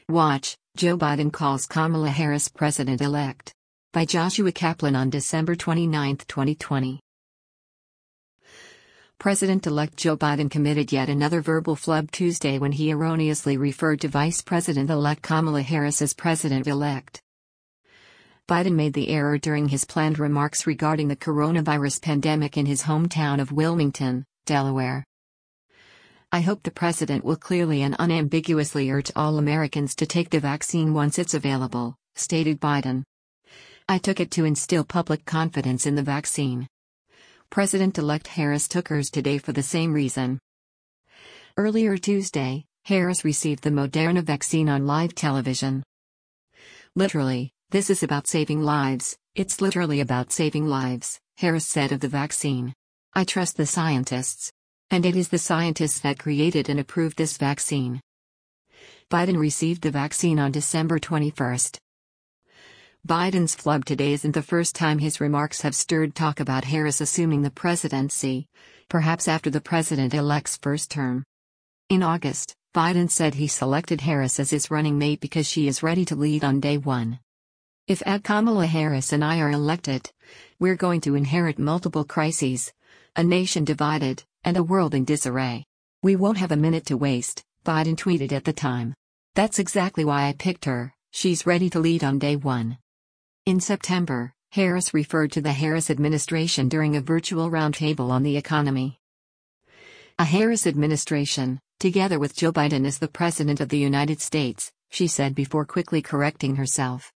Watch, Joe Biden calls Kamala Harris president-elect. By Joshua Kaplan on December 29, 2020. President-elect Joe Biden committed yet another verbal flub Tuesday when he erroneously referred to Vice President-elect Kamala Harris as president-elect. Biden made the error during his planned remarks regarding the coronavirus pandemic in his hometown of Wilmington, Delaware. "I hope the president will clearly and unambiguously urge all Americans to take the vaccine once it's available," stated Biden. "I took it to instill public confidence in the vaccine." President-elect Harris took hers today for the same reason. Earlier Tuesday, Harris received the Moderna vaccine on live television. "Literally, this is about saving lives, it's literally about saving lives," Harris said of the vaccine. "I trust the scientists. And it is the scientists that created and approved this vaccine." Biden received the vaccine on December 21. Biden's flub today isn't the first time his remarks have stirred talk about Harris assuming the presidency, perhaps after the president-elect's first term. In August, Biden said he selected Harris as his running mate because she is ready to lead on day one. "If Kamala Harris and I are elected, we're going to inherit multiple crises, a nation divided, and a world in disarray. We won't have a minute to waste," Biden tweeted at the time. "That's exactly why I picked her, she's ready to lead on day one." In September, Harris referred to the Harris administration during a virtual roundtable on the economy. "A Harris administration, together with Joe Biden as the President of the United States," she said before quickly correcting herself.